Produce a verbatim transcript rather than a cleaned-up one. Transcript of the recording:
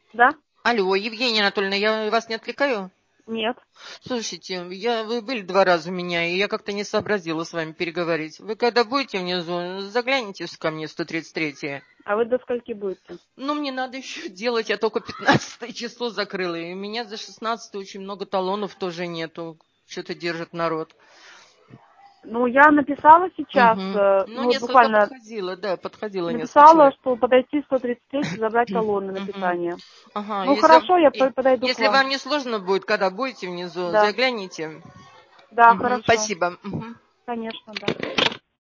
Да? Алло, Евгения Анатольевна, я вас не отвлекаю? Нет. Слушайте, я, вы были два раза у меня, и я как-то не сообразила с вами переговорить. Вы когда будете внизу, загляните ко мне в сто тридцать три. А вы до скольки будете? Ну, мне надо еще делать, я только пятнадцатое число закрыла, и у меня за шестнадцатое очень много талонов тоже нету. Что-то держит народ. Ну, я написала сейчас, Угу. э, Ну, ну, вот несколько буквально подходило, да, подходило несколько написала, человек. что подойти в сто тридцать три, забрать талоны на Угу. питание. Ага, Ну, если, хорошо, я и- по- подойду к если вам. вам не сложно будет, когда будете внизу, Да. загляните. Да, Угу, хорошо. спасибо. Угу. Конечно, да.